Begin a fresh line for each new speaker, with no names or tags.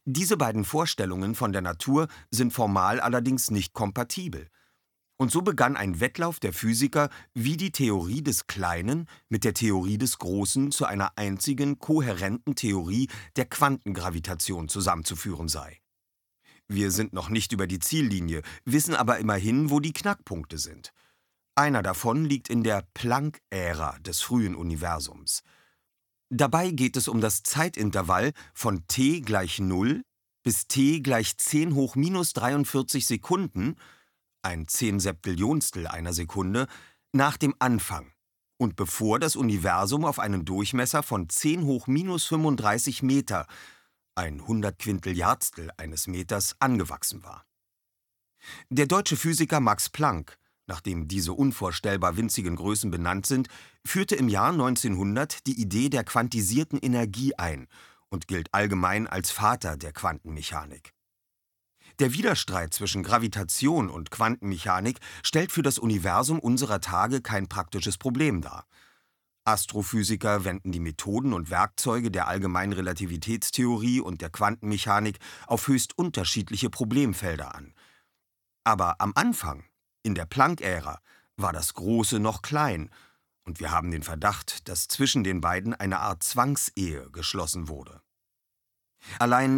Diese beiden Vorstellungen von der Natur sind formal allerdings nicht kompatibel. Und so begann ein Wettlauf der Physiker, wie die Theorie des Kleinen mit der Theorie des Großen zu einer einzigen kohärenten Theorie der Quantengravitation zusammenzuführen sei. Wir sind noch nicht über die Ziellinie, wissen aber immerhin, wo die Knackpunkte sind. Einer davon liegt in der Planck-Ära des frühen Universums. Dabei geht es um das Zeitintervall von t gleich 0 bis t gleich 10 hoch minus 43 Sekunden, ein Zehnseptillionstel einer Sekunde, nach dem Anfang und bevor das Universum auf einen Durchmesser von 10 hoch minus 35 Meter, ein Hundertquintilliardstel eines Meters, angewachsen war. Der deutsche Physiker Max Planck, nach dem diese unvorstellbar winzigen Größen benannt sind, führte im Jahr 1900 die Idee der quantisierten Energie ein und gilt allgemein als Vater der Quantenmechanik. Der Widerstreit zwischen Gravitation und Quantenmechanik stellt für das Universum unserer Tage kein praktisches Problem dar. Astrophysiker wenden die Methoden und Werkzeuge der allgemeinen Relativitätstheorie und der Quantenmechanik auf höchst unterschiedliche Problemfelder an. Aber am Anfang, in der Planck-Ära, war das Große noch klein, und wir haben den Verdacht, dass zwischen den beiden eine Art Zwangsehe geschlossen wurde. Allein